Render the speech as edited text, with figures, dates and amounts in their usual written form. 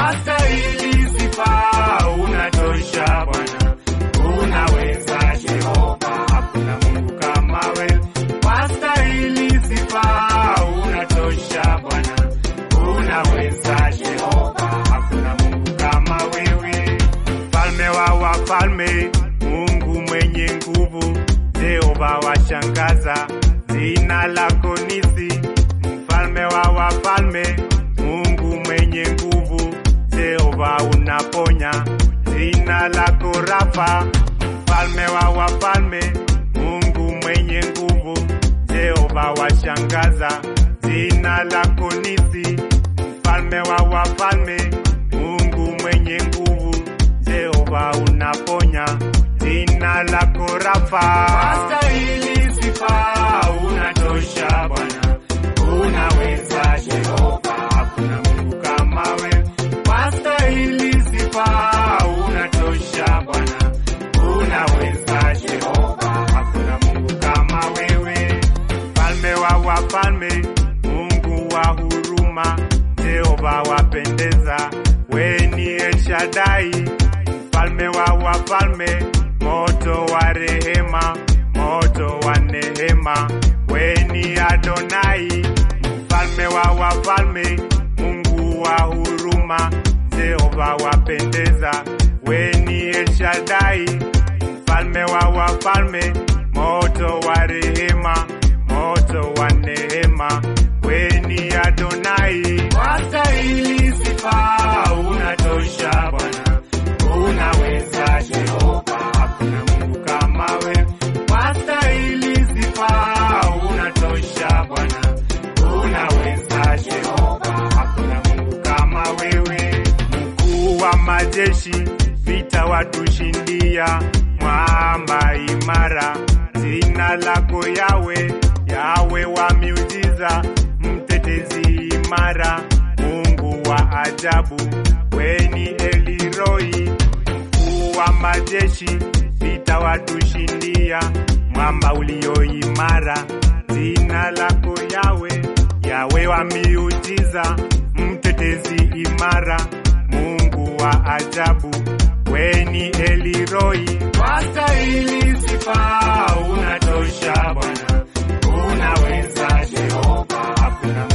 wastahili sifa, unatosha Bwana, unaweza Jehova, hakuna Mungu kama wewe. Wastahili sifa, unatosha Bwana, unaweza Jehova, hakuna Mungu kama wewe. Mfalme wa wafalme, Mungu mwenye nguvu, Jehova washangaza, jina lako nisi. Mfalme wa wafalme, Mungu mwenye nguvu, Jehova unaponya, jina lako Rafa. Mfalme wa wafalme, Mungu mwenye nguvu, Jehova washangaza, jina lako nisi. Mfalme wa wafalme, Mungu mwenye nguvu, Jehova unaponya, jina lako Rafa. Wastahili sifa, unatosha Bwana, unaweza Jehova, hakuna Mungu kama wewe. Wastahili sifa, unatosha Bwana, unaweza Jehova, hakuna Mungu kama wewe. Mfalme wa wafalme, Mungu wa huruma, Jehova wapendeza, wewe ni El Shaddai. Mfalme wa wafalme, moto wa rehema, moto wa neema, wewe ni Adonai. Mfalme wa wafalme, Mungu wa huruma, Jehova wapendeza, wewe ni El Shaddai. Mfalme wa wafalme, moto wa rehema, moto wa neema, wewe ni Adonai. Wastahili sifa, unatosha Bwana, unaweza Jehova, hakuna Mungu kama wewe. Wastahili sifa, unatosha Bwana, unaweza Jehova, hakuna Mungu kama wewe. Mkuu wa majeshi, vita watushindia, mwamba imara, jina lako Yawe, Yawe wa miujiza, mtetezi imara, Mungu wa ajabu, wewe ni Eliroi. Mkuu wa majeshi, vita watushindia, mwamba ulio imara, jina lako Yawe, Yawe wa miujiza, mtetezi imara, Mungu wa ajabu, wewe ni Eliroi. Wastahili sifa, unatosha Bwana, unaweza Jehova, hakuna